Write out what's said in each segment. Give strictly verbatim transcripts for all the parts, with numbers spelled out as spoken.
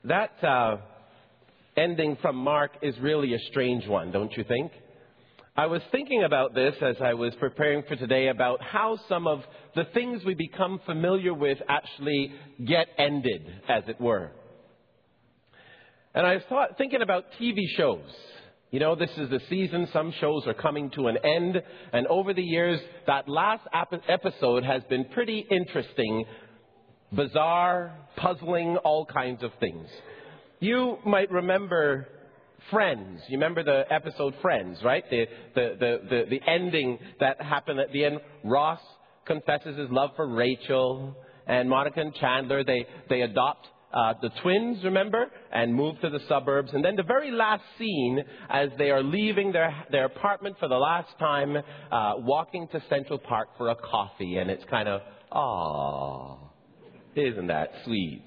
That uh, ending from Mark is really a strange one, don't you think? I was thinking about this as I was preparing for today about how some of the things we become familiar with actually get ended, as it were. And I was thought, thinking about T V shows. You know, this is the season. Some shows are coming to an end. And over the years, that last ap- episode has been pretty interesting, bizarre, puzzling, all kinds of things. You might remember Friends. You remember the episode Friends, right? The, the, the, the, the ending that happened at the end. Ross confesses his love for Rachel, and Monica and Chandler, they, they adopt uh, the twins, remember, and move to the suburbs. And then the very last scene, as they are leaving their, their apartment for the last time, uh, walking to Central Park for a coffee. And it's kind of, aww, isn't that sweet?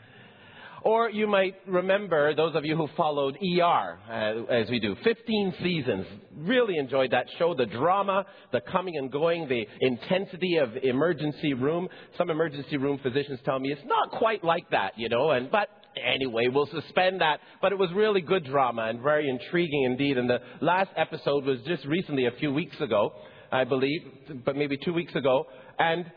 Or you might remember, those of you who followed E R, uh, as we do, fifteen seasons. Really enjoyed that show. The drama, the coming and going, the intensity of emergency room. Some emergency room physicians tell me it's not quite like that, you know. And but anyway, we'll suspend that. But it was really good drama and very intriguing indeed. And the last episode was just recently, a few weeks ago, I believe, but maybe two weeks ago. And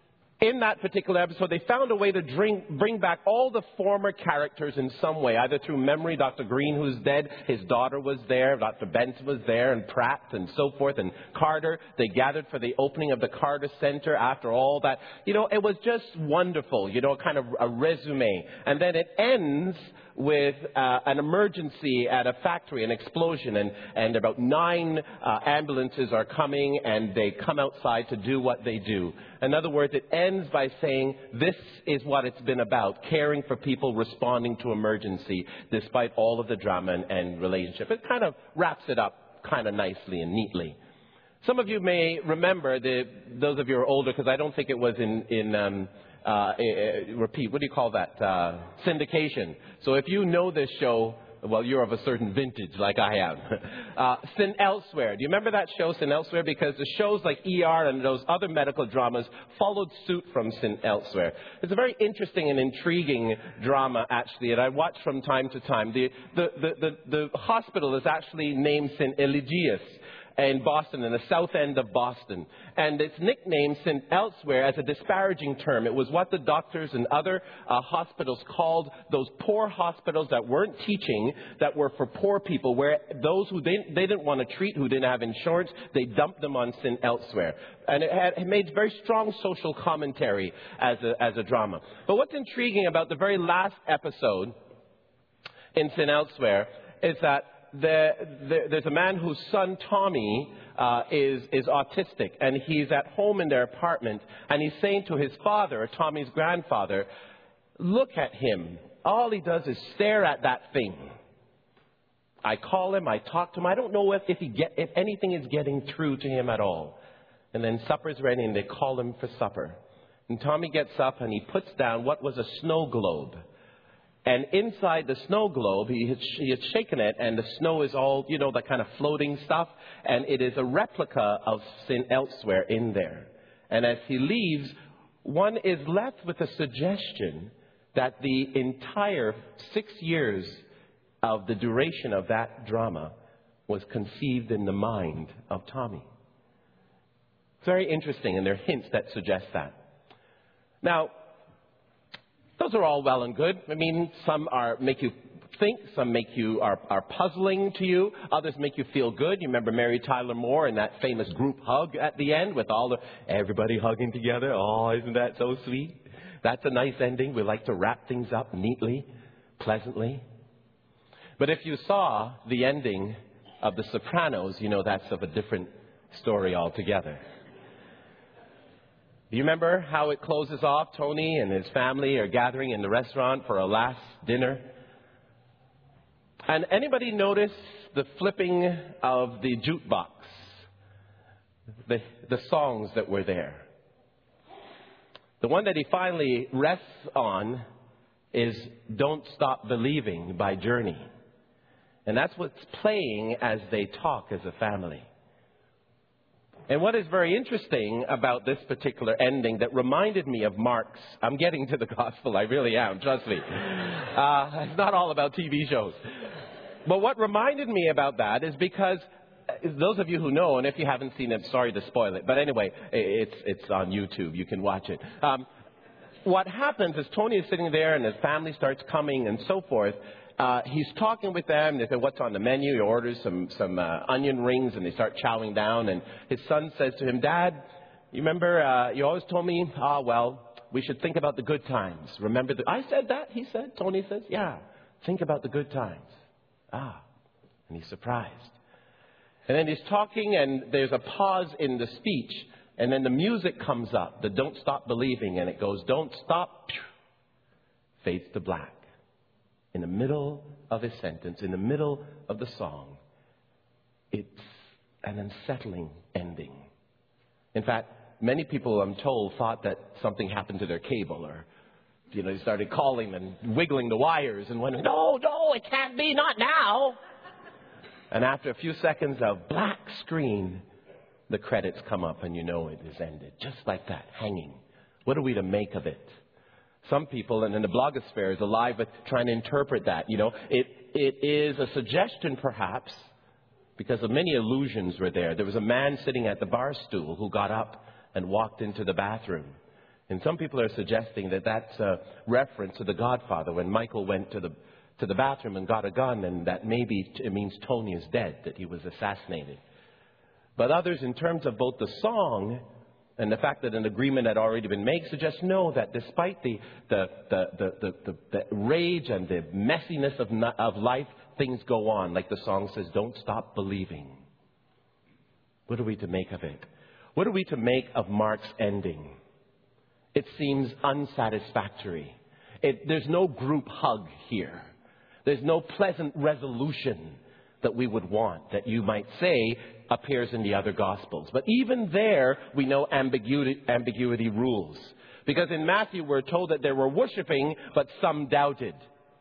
in that particular episode, they found a way to bring, bring back all the former characters in some way, either through memory. Doctor Green, who's dead, his daughter was there, Doctor Benson was there, and Pratt, and so forth, and Carter. They gathered for the opening of the Carter Center after all that. You know, it was just wonderful, you know, kind of a resume. And then it ends with uh, an emergency at a factory, an explosion, and, and about nine uh, ambulances are coming, and they come outside to do what they do. In other words, it ends by saying this is what it's been about, caring for people responding to emergency, despite all of the drama and, and relationship. It kind of wraps it up kind of nicely and neatly. Some of you may remember, the, those of you who are older, because I don't think it was in... in um, Uh, uh, repeat, what do you call that? Uh, syndication. So if you know this show, well, you're of a certain vintage like I am. uh, Sin Elsewhere. Do you remember that show, Sin Elsewhere? Because the shows like E R and those other medical dramas followed suit from Sin Elsewhere. It's a very interesting and intriguing drama, actually, that I watch from time to time. The, the, the, the, the hospital is actually named Saint Eligius in Boston, in the south end of Boston. And it's nicknamed Saint Elsewhere as a disparaging term. It was what the doctors and other uh, hospitals called those poor hospitals that weren't teaching, that were for poor people, where those who they, they didn't want to treat, who didn't have insurance, they dumped them on Saint Elsewhere. And it, had, it made very strong social commentary as a, as a drama. But what's intriguing about the very last episode in Saint Elsewhere is that The, the, there's a man whose son, Tommy, uh, is, is autistic, and he's at home in their apartment, and he's saying to his father, Tommy's grandfather, look at him. All he does is stare at that thing. I call him, I talk to him. I don't know if, if, he get, if anything is getting through to him at all. And then supper's ready, and they call him for supper. And Tommy gets up, and he puts down what was a snow globe. And inside the snow globe, he had, he had shaken it, and the snow is all, you know, that kind of floating stuff. And it is a replica of Saint Elsewhere in there. And as he leaves, one is left with a suggestion that the entire six years of the duration of that drama was conceived in the mind of Tommy. It's very interesting, and there are hints that suggest that. Now, those are all well and good. I mean, some are make you think, some make you are, are puzzling to you, others make you feel good. You remember Mary Tyler Moore and that famous group hug at the end with all the everybody hugging together. Oh, isn't that so sweet? That's a nice ending. We like to wrap things up neatly, pleasantly. But if you saw the ending of The Sopranos, you know that's of a different story altogether. Do you remember how it closes off? Tony and his family are gathering in the restaurant for a last dinner. And anybody notice the flipping of the jukebox? The, the songs that were there. The one that he finally rests on is Don't Stop Believing by Journey. And that's what's playing as they talk as a family. And what is very interesting about this particular ending that reminded me of Mark's, I'm getting to the gospel, I really am, trust me. Uh, it's not all about T V shows. But what reminded me about that is because those of you who know, and if you haven't seen it, sorry to spoil it. But anyway, it's it's on YouTube. You can watch it. Um, what happens is Tony is sitting there and his family starts coming and so forth. Uh, he's talking with them. They say, what's on the menu? He orders some, some uh, onion rings and they start chowing down. And his son says to him, Dad, you remember uh, you always told me, ah, well, we should think about the good times. Remember the... I said that, he said. Tony says, yeah, think about the good times. Ah, and he's surprised. And then he's talking and there's a pause in the speech. And then the music comes up, the Don't Stop Believing. And it goes, don't stop, fades to black. In the middle of his sentence, in the middle of the song, it's an unsettling ending. In fact, many people, I'm told, thought that something happened to their cable or, you know, they started calling and wiggling the wires and wondering, no, no, it can't be, not now. And after a few seconds of black screen, the credits come up and you know it is ended. Just like that, hanging. What are we to make of it? Some people, and then the blogosphere is alive with trying to interpret that. You know, it it is a suggestion, perhaps, because of many illusions were there. There was a man sitting at the bar stool who got up and walked into the bathroom. And some people are suggesting that that's a reference to The Godfather when Michael went to the to the bathroom and got a gun, and that maybe it means Tony is dead, that he was assassinated. But others, in terms of both the song and the fact that an agreement had already been made, suggest no, that despite the the the the, the, the, the rage and the messiness of, of life, things go on. Like the song says, don't stop believing. What are we to make of it? What are we to make of Mark's ending? It seems unsatisfactory. It, there's no group hug here. There's no pleasant resolution that we would want, that you might say appears in the other Gospels. But even there, we know ambiguity, ambiguity rules. Because in Matthew, we're told that they were worshiping, but some doubted.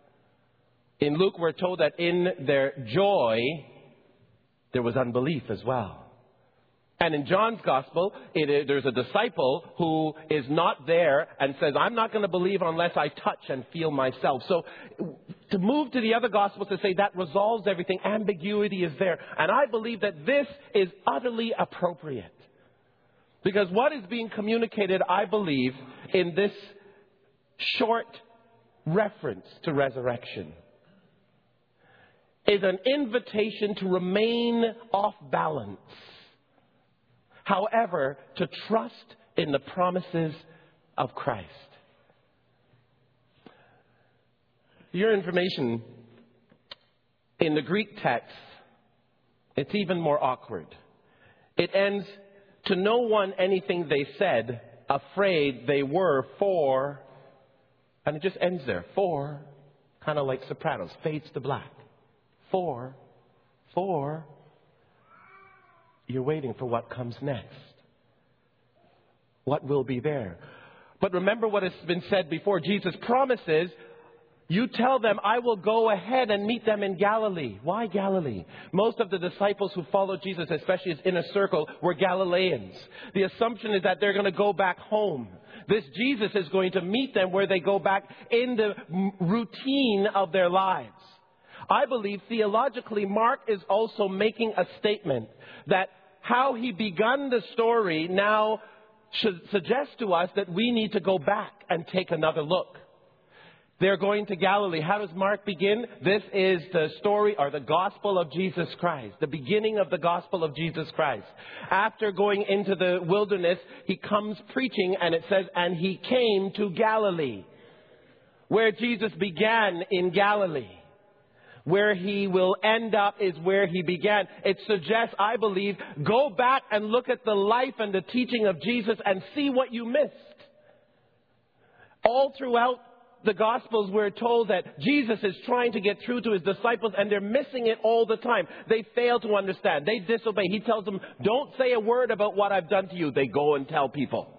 In Luke, we're told that in their joy, there was unbelief as well. And in John's Gospel, it is, there's a disciple who is not there and says, I'm not going to believe unless I touch and feel myself. So to move to the other Gospels to say that resolves everything, ambiguity is there. And I believe that this is utterly appropriate. Because what is being communicated, I believe, in this short reference to resurrection is an invitation to remain off balance. However, to trust in the promises of Christ. Your information, in the Greek text, it's even more awkward. It ends, to no one anything they said, afraid they were for, and it just ends there, for, kind of like Sopranos, fades to black. For, for, you're waiting for what comes next. What will be there? But remember what has been said before. Jesus promises, you tell them, I will go ahead and meet them in Galilee. Why Galilee? Most of the disciples who followed Jesus, especially his inner circle, were Galileans. The assumption is that they're going to go back home. This Jesus is going to meet them where they go back in the routine of their lives. I believe theologically, Mark is also making a statement that how he begun the story now should suggest to us that we need to go back and take another look. They're going to Galilee. How does Mark begin? This is the story or the gospel of Jesus Christ, the beginning of the gospel of Jesus Christ. After going into the wilderness, he comes preaching, and it says, and he came to Galilee. Where Jesus began in Galilee. Where he will end up is where he began. It suggests, I believe, go back and look at the life and the teaching of Jesus and see what you missed. All throughout the Gospels, we're told that Jesus is trying to get through to his disciples, and they're missing it all the time. They fail to understand. They disobey. He tells them, don't say a word about what I've done to you. They go and tell people.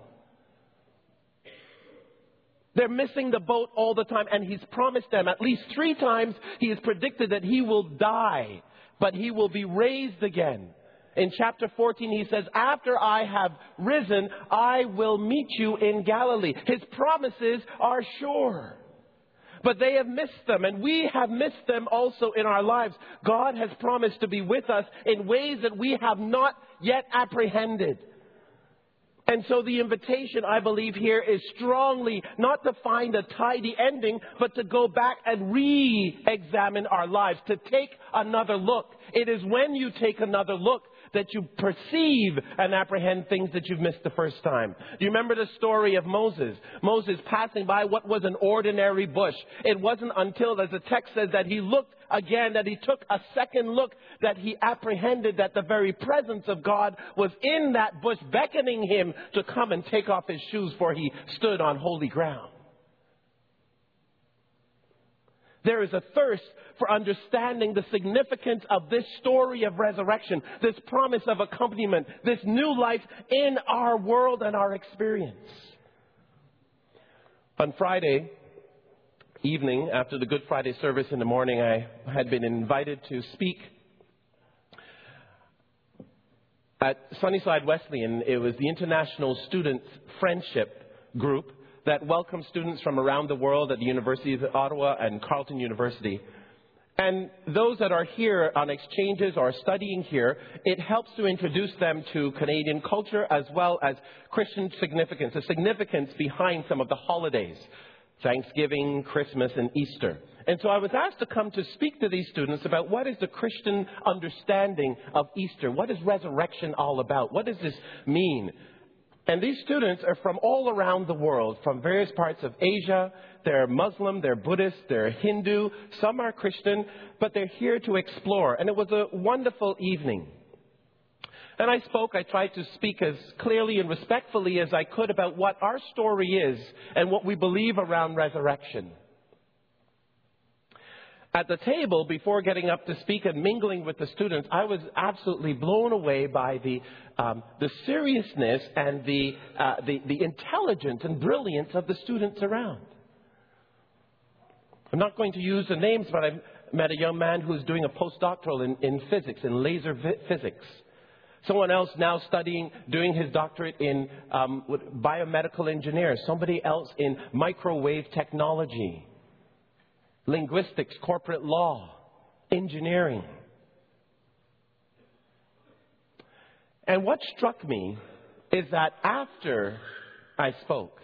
They're missing the boat all the time, and he's promised them at least three times. He has predicted that he will die, but he will be raised again. In chapter fourteen, he says, after I have risen, I will meet you in Galilee. His promises are sure. But they have missed them, and we have missed them also in our lives. God has promised to be with us in ways that we have not yet apprehended. And so the invitation, I believe, here is strongly not to find a tidy ending, but to go back and re-examine our lives, to take another look. It is when you take another look that you perceive and apprehend things that you've missed the first time. Do you remember the story of Moses? Moses passing by what was an ordinary bush. It wasn't until, as the text says, that he looked again, that he took a second look, that he apprehended that the very presence of God was in that bush, beckoning him to come and take off his shoes, for he stood on holy ground. There is a thirst for understanding the significance of this story of resurrection, this promise of accompaniment, this new life in our world and our experience. On Friday evening, after the Good Friday service in the morning, I had been invited to speak at Sunnyside Wesleyan. It was the International Students Friendship Group that welcomes students from around the world at the University of Ottawa and Carleton University. And those that are here on exchanges or studying here, it helps to introduce them to Canadian culture as well as Christian significance, the significance behind some of the holidays, Thanksgiving, Christmas, and Easter. And so I was asked to come to speak to these students about what is the Christian understanding of Easter. What is resurrection all about? What does this mean? And these students are from all around the world, from various parts of Asia. They're Muslim, they're Buddhist, they're Hindu, some are Christian, but they're here to explore. And it was a wonderful evening. And I spoke, I tried to speak as clearly and respectfully as I could about what our story is and what we believe around resurrection. At the table, before getting up to speak and mingling with the students, I was absolutely blown away by the um, the seriousness and the, uh, the the intelligence and brilliance of the students around. I'm not going to use the names, but I met a young man who's doing a postdoctoral in, in physics, in laser vi- physics. Someone else now studying, doing his doctorate in um, biomedical engineers. Somebody else in microwave technology. Linguistics, corporate law, engineering. And what struck me is that after I spoke,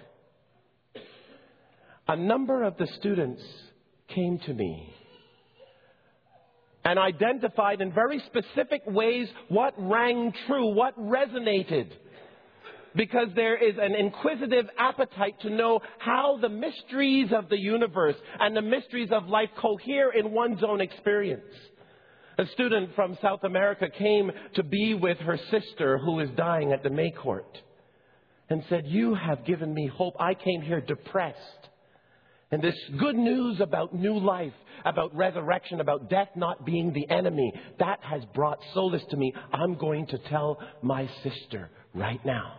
a number of the students came to me and identified in very specific ways what rang true, what resonated. Because there is an inquisitive appetite to know how the mysteries of the universe and the mysteries of life cohere in one's own experience. A student from South America came to be with her sister who is dying at the May Court and said, "You have given me hope. I came here depressed. And this good news about new life, about resurrection, about death not being the enemy, that has brought solace to me. I'm going to tell my sister right now."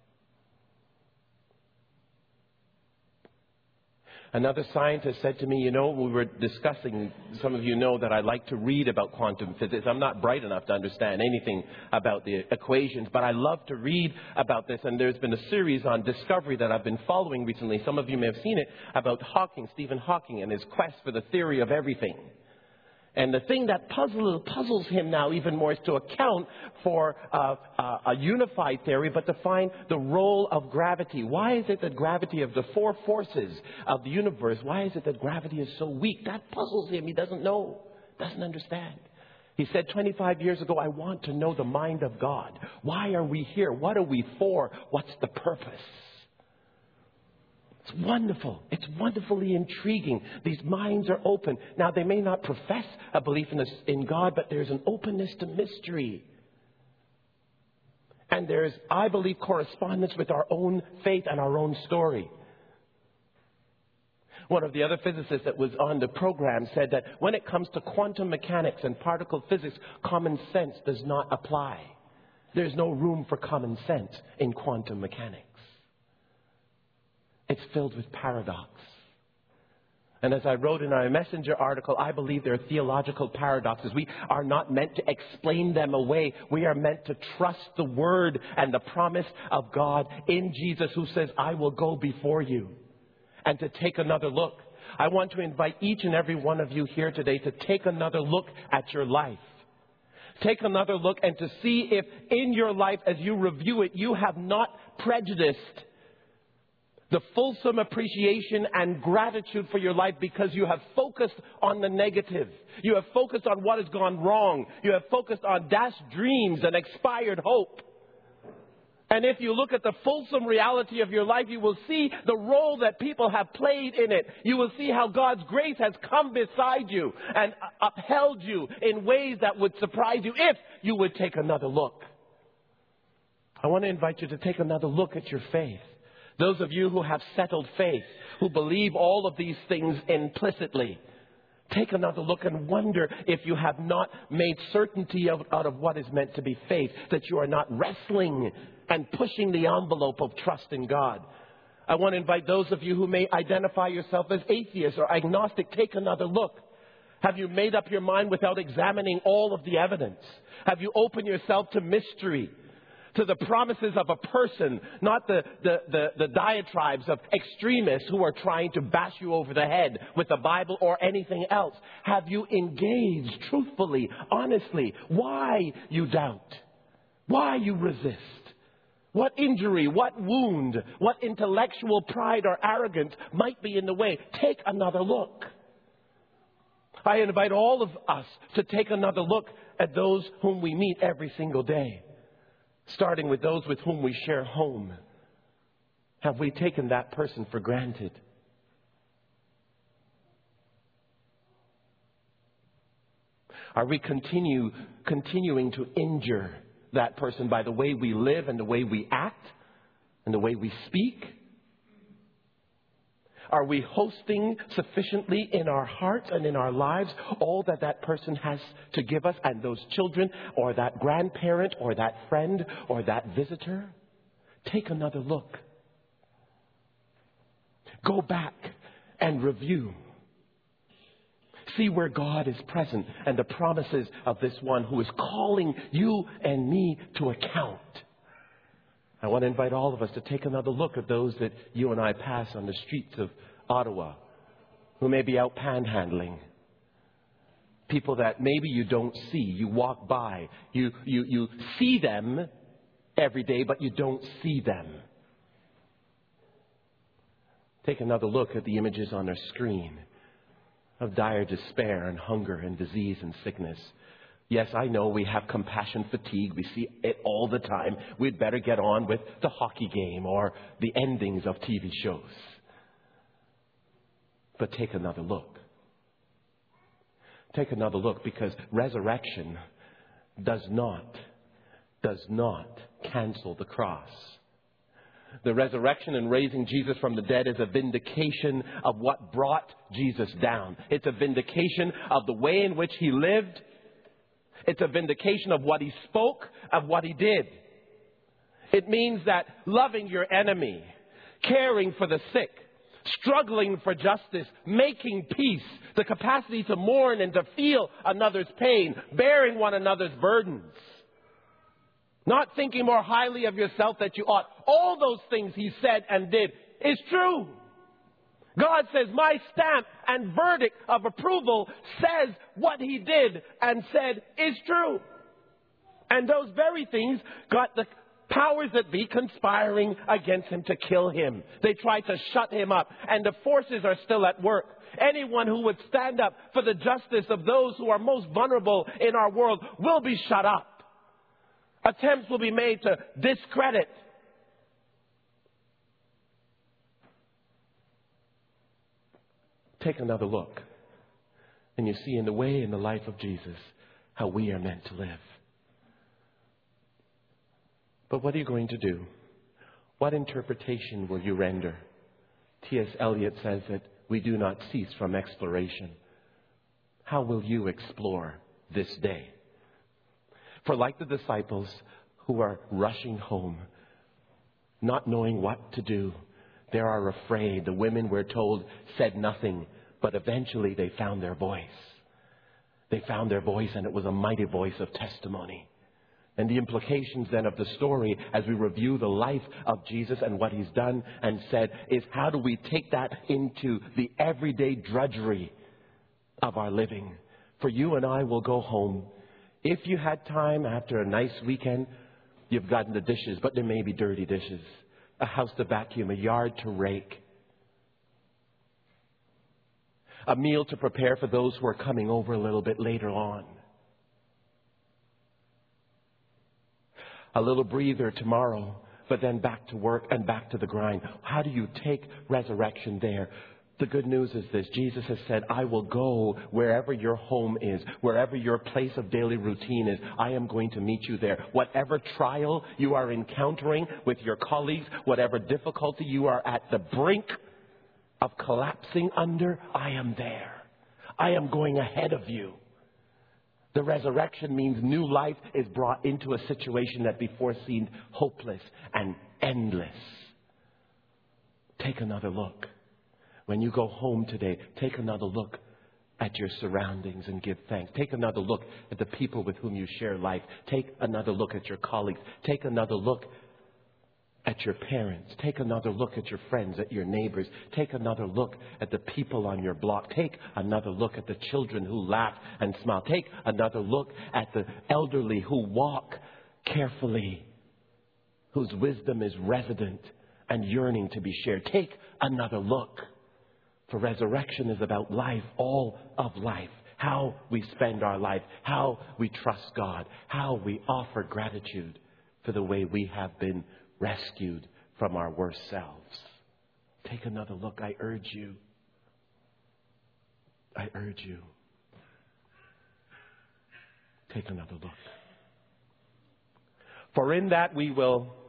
Another scientist said to me, you know, we were discussing, some of you know that I like to read about quantum physics. I'm not bright enough to understand anything about the equations, but I love to read about this. And there's been a series on Discovery that I've been following recently. Some of you may have seen it, about Hawking, Stephen Hawking, and his quest for the theory of everything. And the thing that puzzle, puzzles him now even more is to account for uh, uh, a unified theory, but to find the role of gravity. Why is it that gravity, of the four forces of the universe, why is it that gravity is so weak? That puzzles him. He doesn't know, doesn't understand. He said twenty-five years ago, I want to know the mind of God. Why are we here? What are we for? What's the purpose? It's wonderful. It's wonderfully intriguing. These minds are open. Now, they may not profess a belief in, this, in God, but there's an openness to mystery. And there's, I believe, correspondence with our own faith and our own story. One of the other physicists that was on the program said that when it comes to quantum mechanics and particle physics, common sense does not apply. There's no room for common sense in quantum mechanics. It's filled with paradox. And as I wrote in our Messenger article, I believe there are theological paradoxes. We are not meant to explain them away. We are meant to trust the word and the promise of God in Jesus, who says, I will go before you. And to take another look. I want to invite each and every one of you here today to take another look at your life. Take another look and to see if in your life, as you review it, you have not prejudiced the fulsome appreciation and gratitude for your life because you have focused on the negative. You have focused on what has gone wrong. You have focused on dashed dreams and expired hope. And if you look at the fulsome reality of your life, you will see the role that people have played in it. You will see how God's grace has come beside you and upheld you in ways that would surprise you if you would take another look. I want to invite you to take another look at your faith. Those of you who have settled faith, who believe all of these things implicitly, take another look and wonder if you have not made certainty of, out of what is meant to be faith, that you are not wrestling and pushing the envelope of trust in God. I want to invite those of you who may identify yourself as atheist or agnostic, take another look. Have you made up your mind without examining all of the evidence? Have you opened yourself to mystery? To the promises of a person, not the, the, the, the diatribes of extremists who are trying to bash you over the head with the Bible or anything else. Have you engaged truthfully, honestly, why you doubt? Why you resist? What injury, what wound, what intellectual pride or arrogance might be in the way? Take another look. I invite all of us to take another look at those whom we meet every single day. Starting with those with whom we share home. Have we taken that person for granted? Are we continue, continuing to injure that person by the way we live and the way we act and the way we speak? Are we hosting sufficiently in our hearts and in our lives all that that person has to give us, and those children or that grandparent or that friend or that visitor? Take another look. Go back and review. See where God is present and the promises of this one who is calling you and me to account. I want to invite all of us to take another look at those that you and I pass on the streets of Ottawa, who may be out panhandling. People that maybe you don't see. You walk by. You, you, you see them every day, but you don't see them. Take another look at the images on our screen of dire despair and hunger and disease and sickness. Yes, I know we have compassion fatigue. We see it all the time. We'd better get on with the hockey game or the endings of T V shows. But take another look. Take another look, because resurrection does not, does not cancel the cross. The resurrection and raising Jesus from the dead is a vindication of what brought Jesus down. It's a vindication of the way in which he lived. It's a vindication of what he spoke, of what he did. It means that loving your enemy, caring for the sick, struggling for justice, making peace, the capacity to mourn and to feel another's pain, bearing one another's burdens, not thinking more highly of yourself than you ought. All those things he said and did is true. God says my stamp and verdict of approval says what he did and said is true. And those very things got the powers that be conspiring against him to kill him. They tried to shut him up, and the forces are still at work. Anyone who would stand up for the justice of those who are most vulnerable in our world will be shut up. Attempts will be made to discredit. Take another look, and you see in the way in the life of Jesus how we are meant to live. But what are you going to do? What interpretation will you render? T S Eliot says that we do not cease from exploration. How will you explore this day? For like the disciples who are rushing home, not knowing what to do, they are afraid. The women, we're told, said nothing, But eventually they found their voice. They found their voice, and it was a mighty voice of testimony. And the implications then of the story, as we review the life of Jesus and what he's done and said, is how do we take that into the everyday drudgery of our living? For you and I will go home. If you had time after a nice weekend, you've gotten the dishes, but there may be dirty dishes. A house to vacuum, a yard to rake. A meal to prepare for those who are coming over a little bit later on. A little breather tomorrow, but then back to work and back to the grind. How do you take resurrection there? The good news is this. Jesus has said, I will go wherever your home is, wherever your place of daily routine is. I am going to meet you there. Whatever trial you are encountering with your colleagues, whatever difficulty you are at the brink of collapsing under, I am there. I am going ahead of you. The resurrection means new life is brought into a situation that before seemed hopeless and endless. Take another look. When you go home today, take another look at your surroundings and give thanks. Take another look at the people with whom you share life. Take another look at your colleagues. Take another look at your parents. Take another look at your friends, at your neighbors. Take another look at the people on your block. Take another look at the children who laugh and smile. Take another look at the elderly who walk carefully, whose wisdom is resident and yearning to be shared. Take another look. For resurrection is about life, all of life. How we spend our life, how we trust God, how we offer gratitude for the way we have been rescued from our worst selves. Take another look. I urge you. I urge you. Take another look. For in that we will